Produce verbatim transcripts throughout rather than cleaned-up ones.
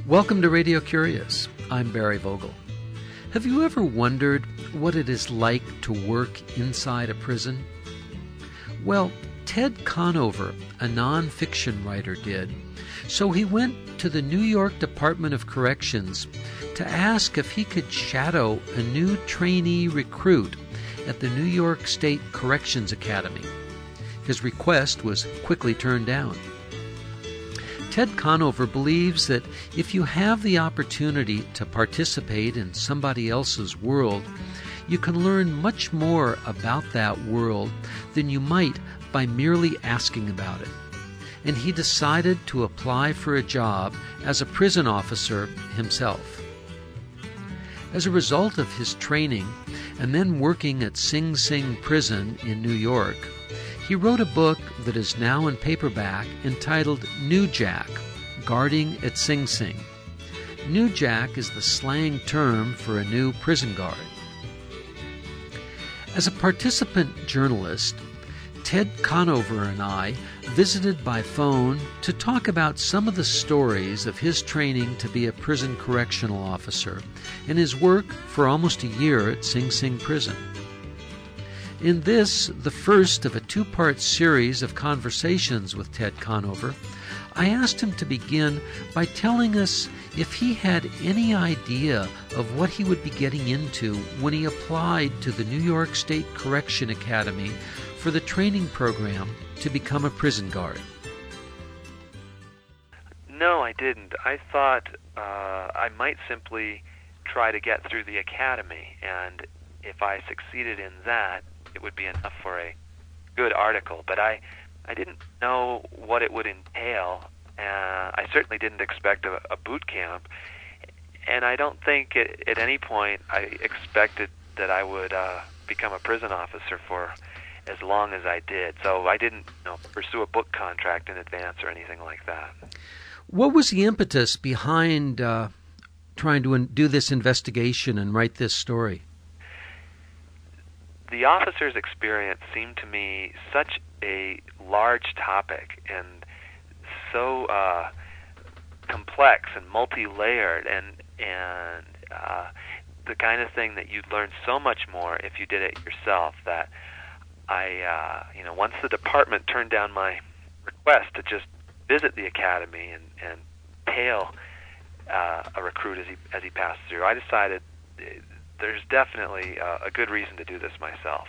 Welcome to Radio Curious. I'm Barry Vogel. Have you ever wondered what it is like to work inside a prison? Well, Ted Conover, a nonfiction writer, did. So he went to the New York Department of Corrections to ask if he could shadow a new trainee recruit at the New York State Corrections Academy. His request was quickly turned down. Ted Conover believes that if you have the opportunity to participate in somebody else's world, you can learn much more about that world than you might by merely asking about it. And he decided to apply for a job as a prison officer himself. As a result of his training and then working at Sing Sing Prison in New York, he wrote a book that is now in paperback entitled New Jack, Guarding at Sing Sing. New Jack is the slang term for a new prison guard. As a participant journalist, Ted Conover and I visited by phone to talk about some of the stories of his training to be a prison correctional officer and his work for almost a year at Sing Sing Prison. In this, the first of a two-part series of conversations with Ted Conover, I asked him to begin by telling us if he had any idea of what he would be getting into when he applied to the New York State Correction Academy for the training program to become a prison guard. No, I didn't. I thought uh, I might simply try to get through the academy, and if I succeeded in that, it would be enough for a good article. But I, I didn't know what it would entail. Uh, I certainly didn't expect a, a boot camp, and I don't think it, at any point I expected that I would uh, become a prison officer for as long as I did. So I didn't you know, pursue a book contract in advance or anything like that. What was the impetus behind uh, trying to in- do this investigation and write this story? The officer's experience seemed to me such a large topic and so uh, complex and multi-layered, and and uh, the kind of thing that you'd learn so much more if you did it yourself, that I, uh, you know, once the department turned down my request to just visit the academy and, and tail uh, a recruit as he as he passed through, I decided there's definitely uh, a good reason to do this myself.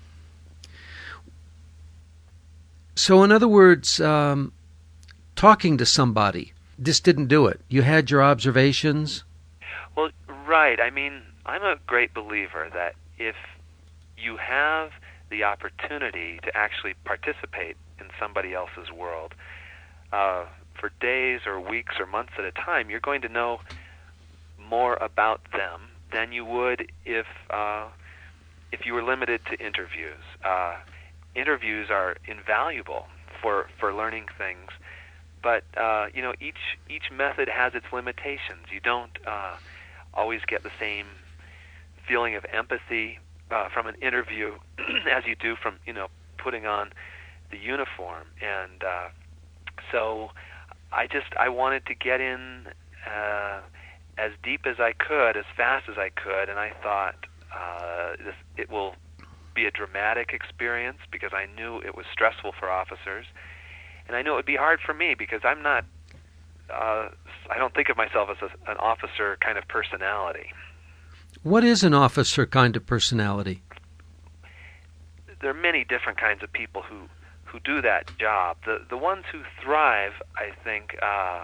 So, in other words, um, talking to somebody just didn't do it. You had your observations? Well, right. I mean, I'm a great believer that if you have the opportunity to actually participate in somebody else's world uh, for days or weeks or months at a time, you're going to know more about them than you would if uh, if you were limited to interviews. Uh, interviews are invaluable for, for learning things, but uh, you know each each method has its limitations. You don't uh, always get the same feeling of empathy uh, from an interview as you do from you know putting on the uniform, and uh, so I just I wanted to get in Uh, as deep as I could, as fast as I could, and I thought uh, this, it will be a dramatic experience because I knew it was stressful for officers, and I knew it would be hard for me because I'm not, uh, I don't think of myself as a, an officer kind of personality. What is an officer kind of personality? There are many different kinds of people who, who do that job. The the ones who thrive, I think, uh,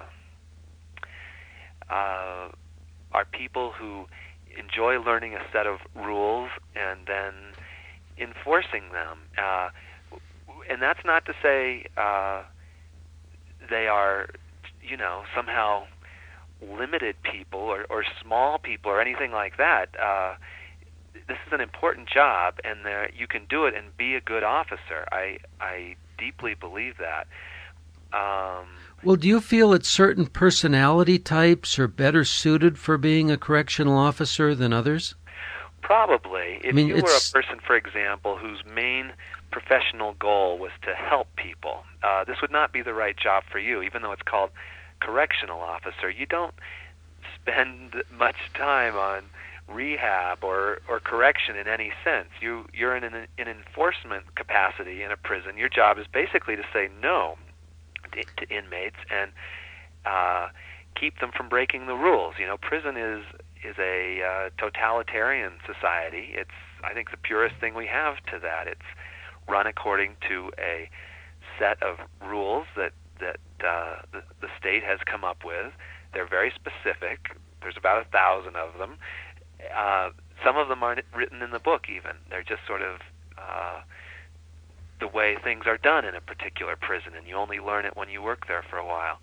uh, are people who enjoy learning a set of rules and then enforcing them. Uh, and that's not to say uh, they are, you know, somehow limited people or, or small people or anything like that. Uh, this is an important job, and there, you can do it and be a good officer. I I deeply believe that. Um, Well, do you feel that certain personality types are better suited for being a correctional officer than others? Probably. If I mean, you were it's... a person, for example, whose main professional goal was to help people, uh, this would not be the right job for you, even though it's called correctional officer, you don't spend much time on rehab or, or correction in any sense. You, you're in an, an enforcement capacity in a prison. Your job is basically to say no to, to inmates and uh, keep them from breaking the rules. You know, prison is is a uh, totalitarian society. It's, I think, the purest thing we have to that. It's run according to a set of rules that that uh, the, the state has come up with. They're very specific. There's about a thousand of them. Uh, some of them aren't written in the book even. They're just sort of uh, the way things are done in a particular prison, and you only learn it when you work there for a while.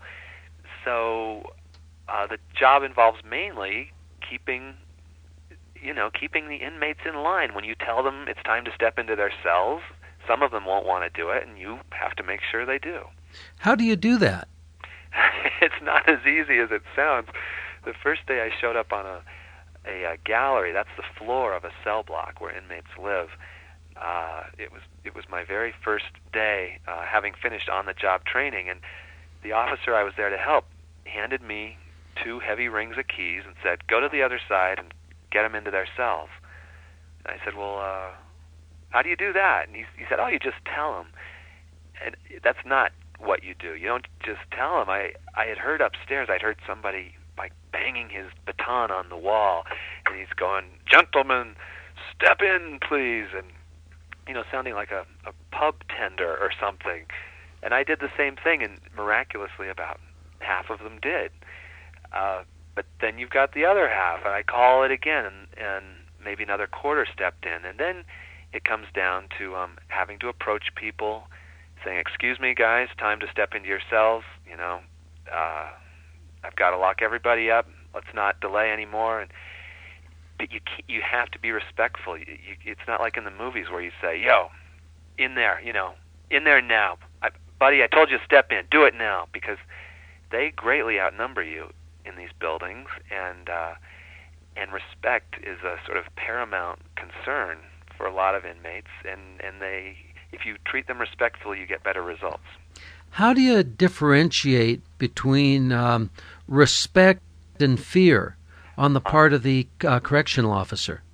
So uh, the job involves mainly keeping, you know, keeping the inmates in line. When you tell them it's time to step into their cells, some of them won't want to do it, and you have to make sure they do. How do you do that? It's not as easy as it sounds. The first day I showed up on a, a, a gallery, that's the floor of a cell block where inmates live. Uh, it was it was my very first day, uh, having finished on-the-job training, and the officer I was there to help handed me two heavy rings of keys and said, "Go to the other side and get them into their cells." And I said, "Well, uh, how do you do that?" And he, he said, "Oh, you just tell them." And that's not what you do. You don't just tell them. I, I had heard upstairs, I'd heard somebody like banging his baton on the wall, and he's going, "Gentlemen, step in, please," and, you know, sounding like a, a pub tender or something. And I did the same thing, and miraculously about half of them did. Uh, but then you've got the other half, and I call it again, and, and maybe another quarter stepped in. And then it comes down to um, having to approach people, saying, "Excuse me, guys, time to step into your cells. You know, uh, I've got to lock everybody up. Let's not delay anymore." And but you you have to be respectful. You, you, it's not like in the movies where you say, "Yo, in there, you know, in there now, I, buddy. I told you to step in. Do it now," because they greatly outnumber you in these buildings, and uh, and respect is a sort of paramount concern for a lot of inmates, and, and they, if you treat them respectfully, you get better results. How do you differentiate between um, respect and fear on the part of the uh, correctional officer?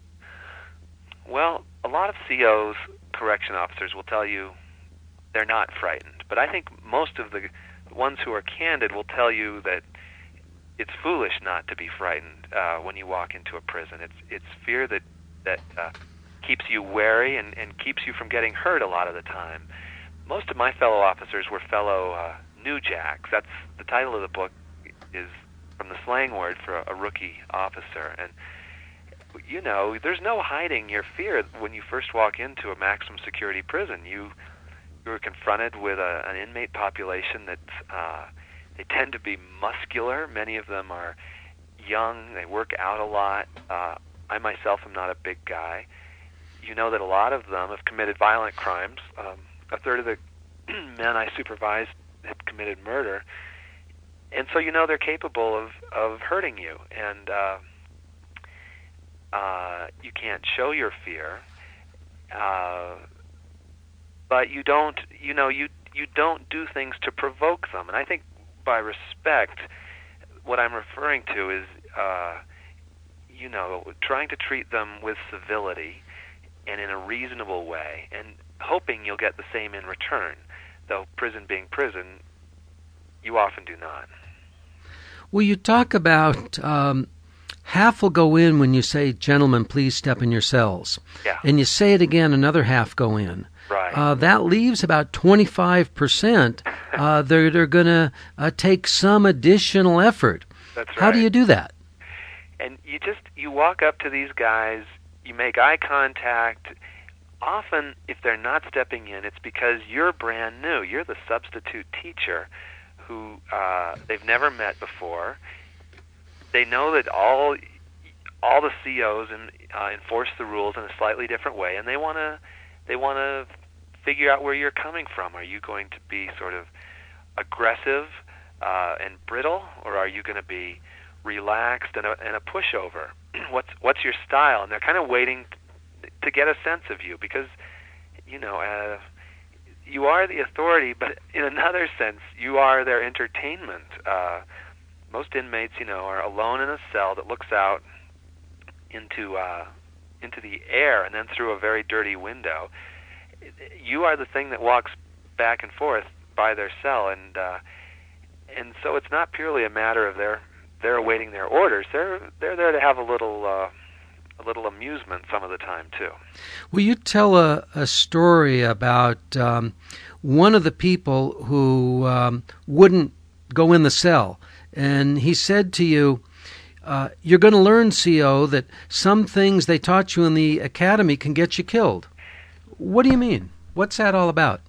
Well, a lot of C Os, correction officers, will tell you they're not frightened, but I think most of the ones who are candid will tell you that it's foolish not to be frightened uh, when you walk into a prison. It's it's fear that that uh, keeps you wary and, and keeps you from getting hurt a lot of the time. Most of my fellow officers were fellow uh, new jacks. That's the title of the book, is from the slang word for a, a rookie officer. And you know, there's no hiding your fear when you first walk into a maximum security prison. You you're confronted with a, an inmate population that's uh, they tend to be muscular. Many of them are young. They work out a lot. Uh, I myself am not a big guy. You know that a lot of them have committed violent crimes. Um, a third of the men I supervised had committed murder. And so you know they're capable of, of hurting you. And uh, uh, you can't show your fear. Uh, but you don't, you know, you, you don't do things to provoke them. And I think by respect, what I'm referring to is, uh, you know, trying to treat them with civility and in a reasonable way, and hoping you'll get the same in return. Though prison being prison, you often do not. Well, you talk about um, half will go in when you say, "Gentlemen, please step in your cells." Yeah. And you say it again, another half go in. Right. Uh, that leaves about twenty-five percent. Uh, they're they're going to uh, take some additional effort. That's right. How do you do that? And you just, you walk up to these guys, you make eye contact. Often, if they're not stepping in, it's because you're brand new. You're the substitute teacher who uh, they've never met before. They know that all all the C Os in, uh, enforce the rules in a slightly different way, and they want to they want to figure out where you're coming from. Are you going to be sort of aggressive uh, and brittle, or are you going to be relaxed and a, and a pushover? what's what's your style? And they're kind of waiting to get a sense of you, because you know uh, you are the authority, but in another sense, you are their entertainment. Uh, most inmates, you know, are alone in a cell that looks out into uh, into the air and then through a very dirty window. You are the thing that walks back and forth by their cell, and uh, and so it's not purely a matter of their they're awaiting their orders. They're they're there to have a little uh, a little amusement some of the time too. Will you tell a, a story about um, one of the people who um, wouldn't go in the cell, and he said to you, uh, "You're going to learn, C O, that some things they taught you in the academy can get you killed." What do you mean? What's that all about?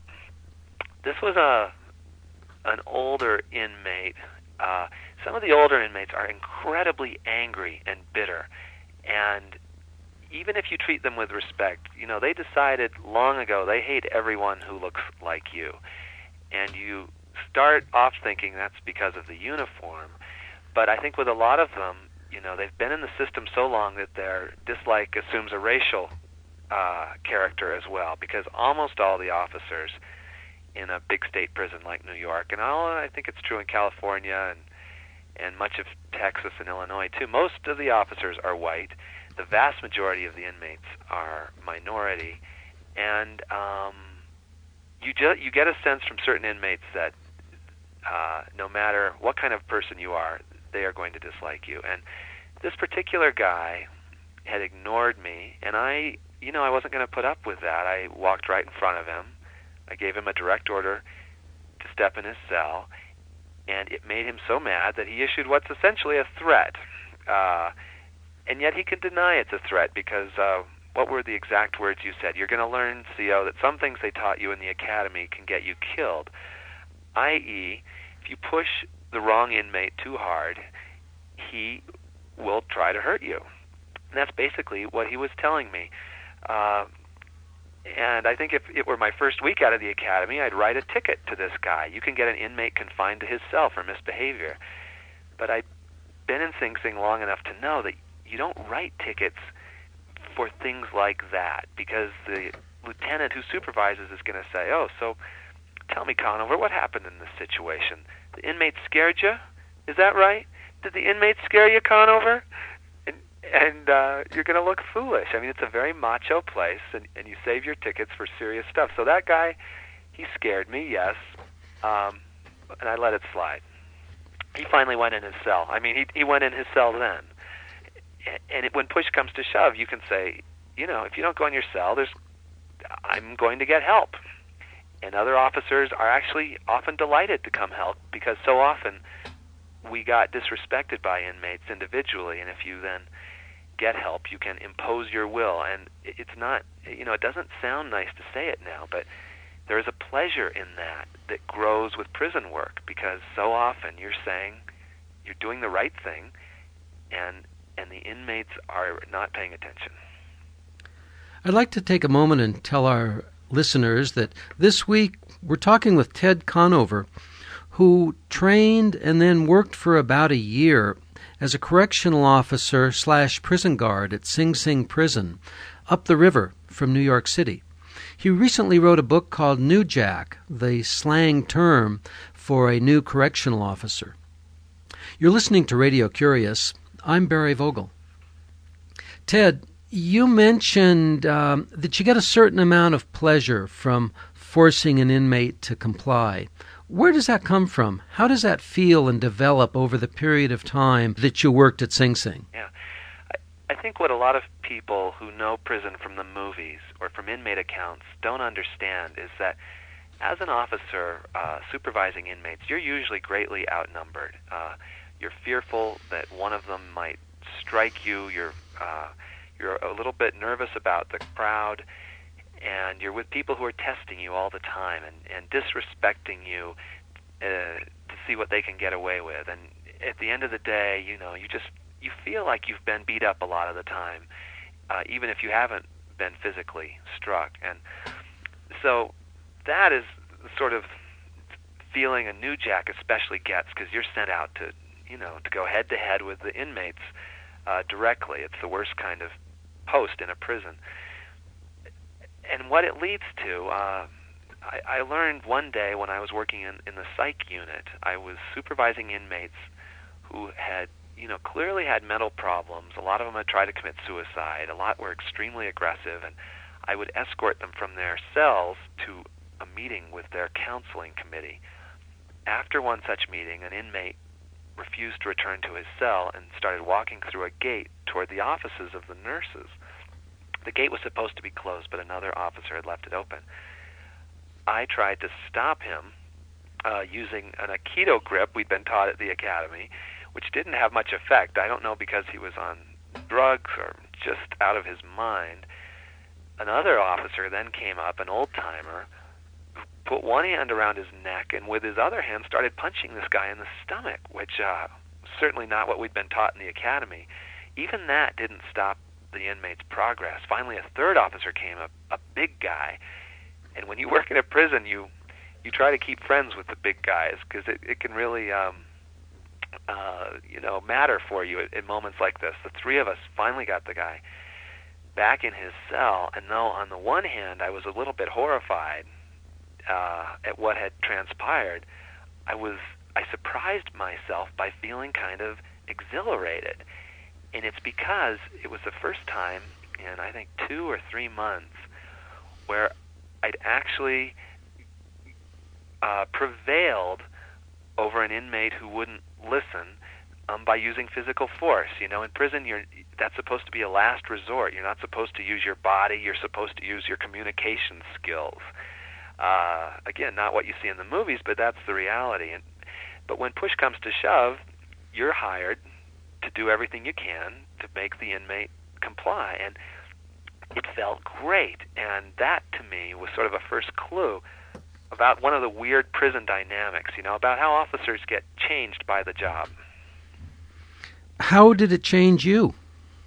This was a an older inmate. Uh, some of the older inmates are incredibly angry and bitter, and even if you treat them with respect, you know, they decided long ago they hate everyone who looks like you, and you start off thinking that's because of the uniform, but I think with a lot of them, you know, they've been in the system so long that their dislike assumes a racial uh, character as well, because almost all the officers in a big state prison like New York, and all, I think it's true in California and and much of Texas and Illinois too, most of the officers are white. The vast majority of the inmates are minority, and um, you ju- you get a sense from certain inmates that uh, no matter what kind of person you are, they are going to dislike you. And this particular guy had ignored me, and I, you know, I wasn't going to put up with that. I walked right in front of him. I gave him a direct order to step in his cell, and it made him so mad that he issued what's essentially a threat. Uh, and yet he can deny it's a threat because uh, what were the exact words you said? You're going to learn, C O, that some things they taught you in the academy can get you killed, that is, if you push the wrong inmate too hard, he will try to hurt you. And that's basically what he was telling me. Uh, And I think if it were my first week out of the academy, I'd write a ticket to this guy. You can get an inmate confined to his cell for misbehavior. But I'd been in Sing Sing long enough to know that you don't write tickets for things like that, because the lieutenant who supervises is going to say, "Oh, so tell me, Conover, what happened in this situation? The inmate scared you? Is that right? Did the inmate scare you, Conover?" And uh, you're going to look foolish. I mean, it's a very macho place, and, and you save your tickets for serious stuff. So that guy, he scared me, yes, um, and I let it slide. He finally went in his cell. I mean, he he went in his cell then. And it, when push comes to shove, you can say, you know, if you don't go in your cell, there's, I'm going to get help. And other officers are actually often delighted to come help, because so often we got disrespected by inmates individually, and if you then get help, you can impose your will. And it's not, you know, it doesn't sound nice to say it now, but there is a pleasure in that that grows with prison work, because so often you're saying you're doing the right thing, and and the inmates are not paying attention. I'd like to take a moment and tell our listeners that this week we're talking with Ted Conover, who trained and then worked for about a year as a correctional officer slash prison guard at Sing Sing Prison, up the river from New York City. He recently wrote a book called New Jack, the slang term for a new correctional officer. You're listening to Radio Curious. I'm Barry Vogel. Ted, you mentioned um, that you get a certain amount of pleasure from forcing an inmate to comply. Where does that come from? How does that feel and develop over the period of time that you worked at Sing Sing? Yeah, I, I think what a lot of people who know prison from the movies or from inmate accounts don't understand is that as an officer uh, supervising inmates, you're usually greatly outnumbered. Uh, you're fearful that one of them might strike you. You're uh, you're a little bit nervous about the crowd, and you're with people who are testing you all the time and, and disrespecting you uh, to see what they can get away with. And at the end of the day, you know, you just you feel like you've been beat up a lot of the time, uh, even if you haven't been physically struck. And so that is the sort of feeling a New Jack especially gets, because you're sent out to, you know, to go head to head with the inmates uh, directly. It's the worst kind of post in a prison. And what it leads to, uh, I, I learned one day when I was working in, in the psych unit, I was supervising inmates who had, you know, clearly had mental problems. A lot of them had tried to commit suicide. A lot were extremely aggressive, and I would escort them from their cells to a meeting with their counseling committee. After one such meeting, an inmate refused to return to his cell and started walking through a gate toward the offices of the nurses. The gate was supposed to be closed, but another officer had left it open. I tried to stop him uh, using an Aikido grip we'd been taught at the academy, which didn't have much effect. I don't know because he was on drugs or just out of his mind. Another officer then came up, an old-timer, put one hand around his neck and with his other hand started punching this guy in the stomach, which uh, was certainly not what we'd been taught in the academy. Even that didn't stop the inmate's progress. Finally, a third officer came up, a big guy. And when you work in a prison, you you try to keep friends with the big guys because it, it can really um, uh, you know matter for you at, at moments like this. The three of us finally got the guy back in his cell, and though on the one hand I was a little bit horrified uh, at what had transpired, I was I surprised myself by feeling kind of exhilarated. And it's because it was the first time in, I think, two or three months where I'd actually uh, prevailed over an inmate who wouldn't listen um, by using physical force. You know, in prison, you're that's supposed to be a last resort. You're not supposed to use your body. You're supposed to use your communication skills. Uh, again, not what you see in the movies, but that's the reality. And, but when push comes to shove, you're hired to do everything you can to make the inmate comply. And it felt great. And that, to me, was sort of a first clue about one of the weird prison dynamics, you know, about how officers get changed by the job. How did it change you?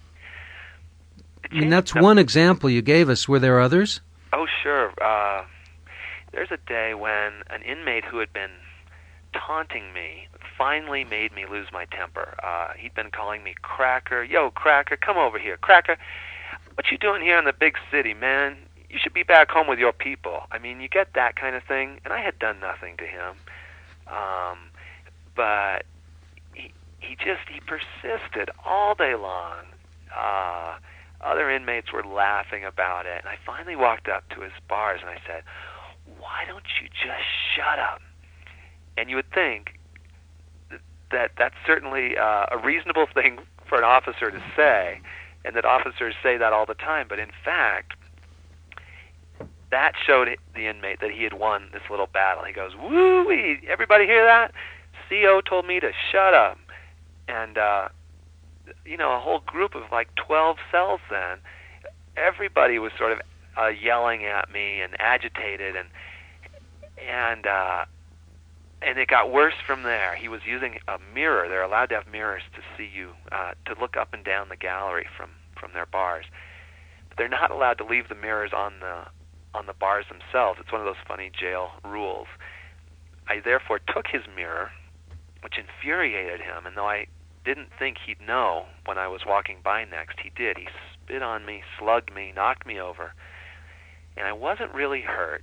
It I mean, changed that's some- one example you gave us. Were there others? Oh, sure. Uh, there's a day when an inmate who had been taunting me finally made me lose my temper. Uh, he'd been calling me Cracker. Yo, Cracker, come over here. Cracker, what you doing here in the big city, man? You should be back home with your people. I mean, you get that kind of thing, and I had done nothing to him. Um, but he, he just, he persisted all day long. Uh, other inmates were laughing about it, and I finally walked up to his bars and I said, why don't you just shut up? And you would think that that's certainly uh, a reasonable thing for an officer to say, and that officers say that all the time. But in fact, that showed the inmate that he had won this little battle. He goes, woo-wee, everybody hear that? C O told me to shut up. And, uh, you know, a whole group of like twelve cells then, everybody was sort of uh, yelling at me and agitated, and, and, uh, And it got worse from there. He was using a mirror. They're allowed to have mirrors to see you, uh, to look up and down the gallery from, from their bars. But they're not allowed to leave the mirrors on the on the bars themselves. It's one of those funny jail rules. I therefore took his mirror, which infuriated him, and though I didn't think he'd know when I was walking by next, he did. He spit on me, slugged me, knocked me over, and I wasn't really hurt.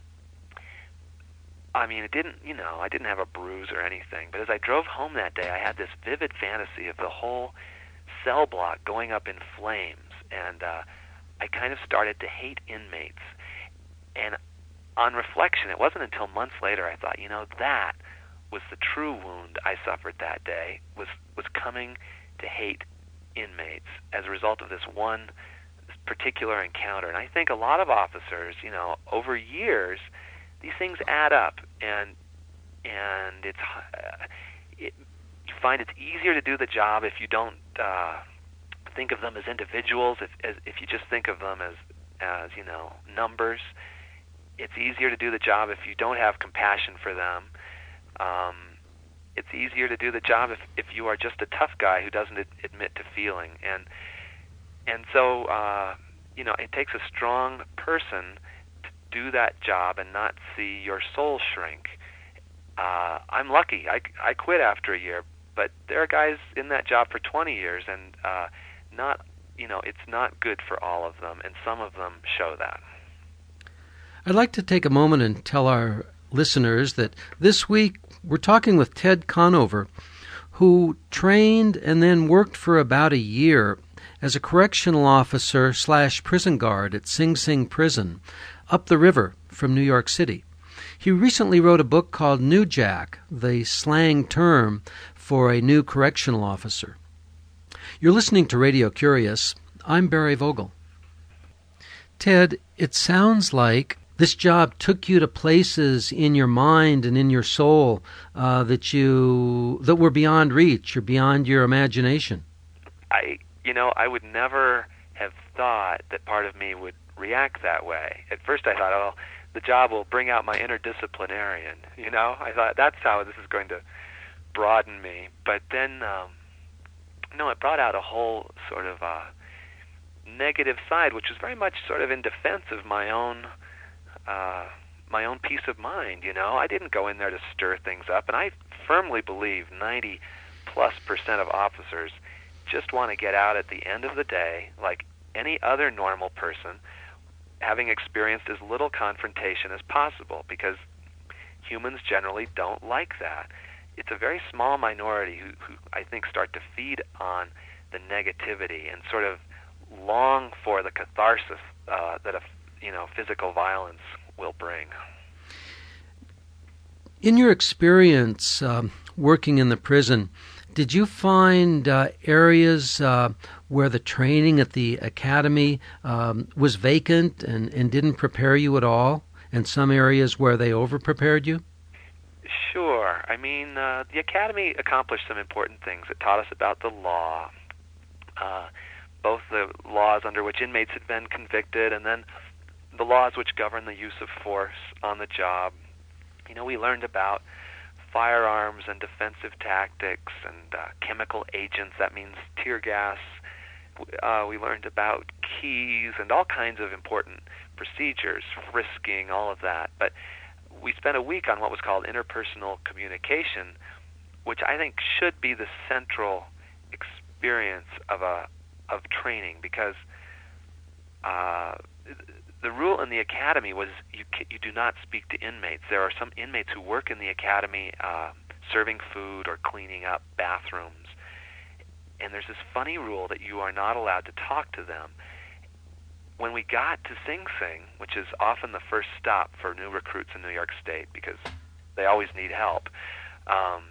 I mean, it didn't, you know, I didn't have a bruise or anything, but as I drove home that day, I had this vivid fantasy of the whole cell block going up in flames, and uh, I kind of started to hate inmates. And on reflection, it wasn't until months later I thought, you know, that was the true wound I suffered that day, was, was coming to hate inmates as a result of this one particular encounter. And I think a lot of officers, you know, over years, these things add up, and and it's uh, it, you find it's easier to do the job if you don't uh, think of them as individuals. If as, if you just think of them as as you know numbers, it's easier to do the job if you don't have compassion for them. Um, it's easier to do the job if if you are just a tough guy who doesn't ad- admit to feeling, and and so uh, you know it takes a strong person do that job and not see your soul shrink. Uh, I'm lucky. I, I quit after a year, but there are guys in that job for twenty years, and uh, not, you know, it's not good for all of them, and some of them show that. I'd like to take a moment and tell our listeners that this week we're talking with Ted Conover, who trained and then worked for about a year as a correctional officer slash prison guard at Sing Sing Prison, up the river from New York City. He recently wrote a book called New Jack, the slang term for a new correctional officer. You're listening to Radio Curious. I'm Barry Vogel. Ted, it sounds like this job took you to places in your mind and in your soul uh, that you that were beyond reach or beyond your imagination. I, you know, I would never have thought that part of me would react that way. At first I thought, oh, the job will bring out my inner disciplinarian, you know? I thought that's how this is going to broaden me. But then, um, no, it brought out a whole sort of uh, negative side, which was very much sort of in defense of my own uh, my own peace of mind, you know? I didn't go in there to stir things up, and I firmly believe ninety plus percent of officers just want to get out at the end of the day, like any other normal person, having experienced as little confrontation as possible, because humans generally don't like that. It's a very small minority who, who I think start to feed on the negativity and sort of long for the catharsis uh, that a you know physical violence will bring. In your experience um, working in the prison, did you find uh, areas uh, where the training at the academy um, was vacant and, and didn't prepare you at all, and some areas where they over-prepared you? Sure. I mean, uh, the academy accomplished some important things. It taught us about the law, uh, both the laws under which inmates had been convicted and then the laws which govern the use of force on the job. You know, we learned about firearms and defensive tactics and uh, chemical agents. That means tear gas. Uh, we learned about keys and all kinds of important procedures, frisking, all of that. But we spent a week on what was called interpersonal communication, which I think should be the central experience of a of training, because uh, the rule in the academy was you you do not speak to inmates. There are some inmates who work in the academy uh, serving food or cleaning up bathrooms, and there's this funny rule that you are not allowed to talk to them. When we got to Sing Sing, which is often the first stop for new recruits in New York State because they always need help, um,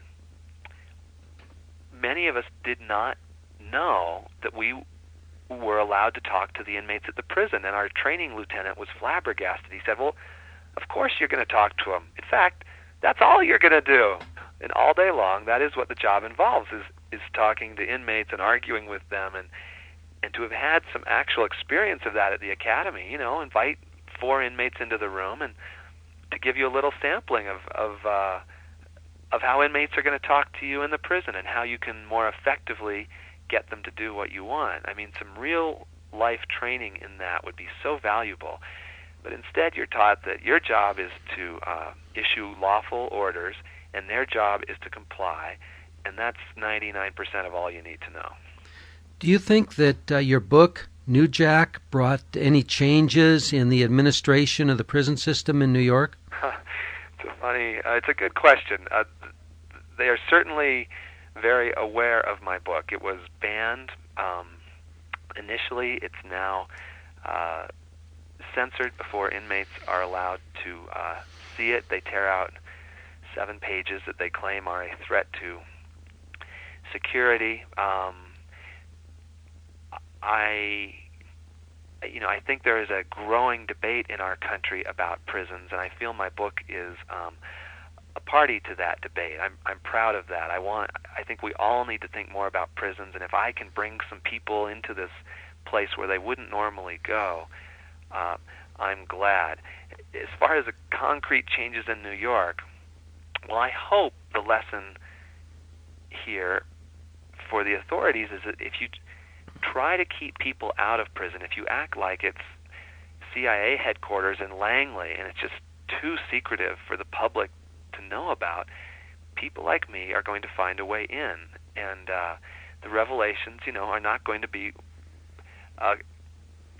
many of us did not know that we were allowed to talk to the inmates at the prison, and our training lieutenant was flabbergasted. He said, well, of course you're going to talk to them. In fact, that's all you're going to do. And all day long, that is what the job involves, is, is talking to inmates and arguing with them, and and to have had some actual experience of that at the academy, you know, invite four inmates into the room and to give you a little sampling of of, uh, of how inmates are going to talk to you in the prison and how you can more effectively get them to do what you want. I mean, some real life training in that would be so valuable. But instead, you're taught that your job is to uh, issue lawful orders, and their job is to comply, and that's ninety-nine percent of all you need to know. Do you think that uh, your book, New Jack, brought any changes in the administration of the prison system in New York? It's a funny, uh, it's a good question. Uh, they are certainly very aware of my book. It was banned um, initially. It's now uh, censored before inmates are allowed to uh, see it. They tear out seven pages that they claim are a threat to security. Um, I, you know, I think there is a growing debate in our country about prisons, and I feel my book is um, a party to that debate. I'm I'm proud of that. I want. I think we all need to think more about prisons, and if I can bring some people into this place where they wouldn't normally go, uh, I'm glad. As far as the concrete changes in New York, well, I hope the lesson here for the authorities is that if you try to keep people out of prison, if you act like it's C I A headquarters in Langley and it's just too secretive for the public to know about, people like me are going to find a way in, and uh, the revelations, you know, are not going to be uh,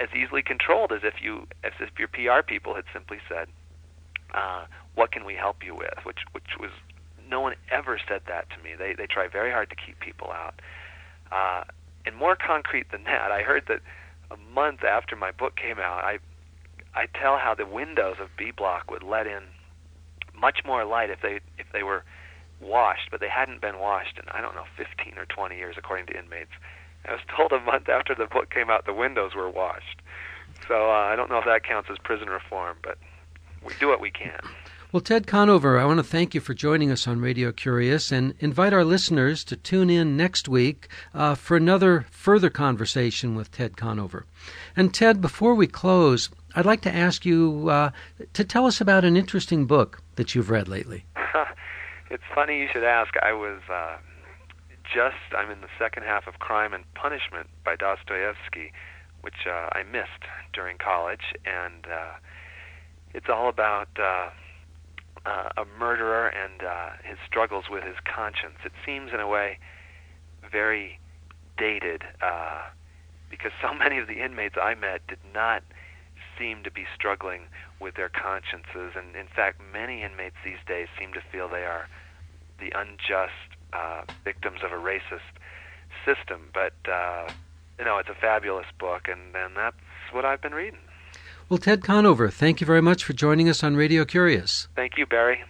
as easily controlled as if you as if your P R people had simply said, uh, "What can we help you with?" Which which was no one ever said that to me. They they try very hard to keep people out. Uh, and more concrete than that, I heard that a month after my book came out, I I tell how the windows of B Block would let in much more light if they if they were washed, but they hadn't been washed in, I don't know, fifteen or twenty years, according to inmates. I was told a month after the book came out the windows were washed. So uh, I don't know if that counts as prison reform, but we do what we can. Well, Ted Conover, I want to thank you for joining us on Radio Curious and invite our listeners to tune in next week uh, for another further conversation with Ted Conover. And Ted, before we close, I'd like to ask you uh, to tell us about an interesting book that you've read lately. It's funny you should ask. I was uh, just, I'm in the second half of Crime and Punishment by Dostoevsky, which uh, I missed during college, and uh, it's all about uh, uh, a murderer and uh, his struggles with his conscience. It seems, in a way, very dated, uh, because so many of the inmates I met did not seem to be struggling with their consciences, and in fact, many inmates these days seem to feel they are the unjust uh, victims of a racist system. But uh, you know, it's a fabulous book, and, and that's what I've been reading. Well, Ted Conover, thank you very much for joining us on Radio Curious. Thank you, Barry.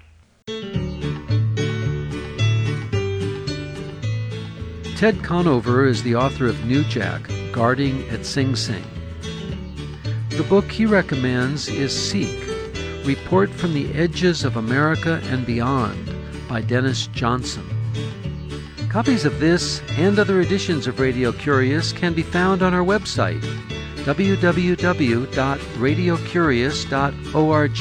Ted Conover is the author of New Jack, Guarding at Sing Sing. The book he recommends is Seek, Report from the Edges of America and Beyond by Dennis Johnson. Copies of this and other editions of Radio Curious can be found on our website, w w w dot radio curious dot org.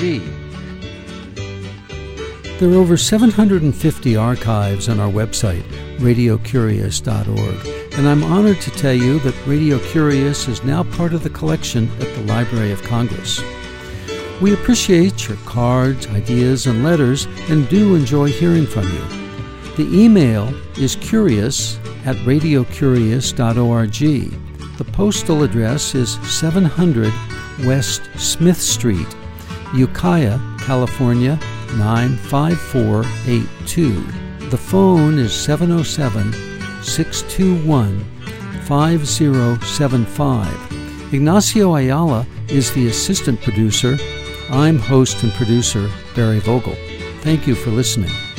There are over seven hundred fifty archives on our website, radio curious dot org, and I'm honored to tell you that Radio Curious is now part of the collection at the Library of Congress. We appreciate your cards, ideas, and letters, and do enjoy hearing from you. The email is curious at radio curious dot org. The postal address is seven hundred West Smith Street, Ukiah, California, nine five four eight two. The phone is seven oh seven, six two one, five oh seven five. Ignacio Ayala is the assistant producer. I'm host and producer Barry Vogel. Thank you for listening.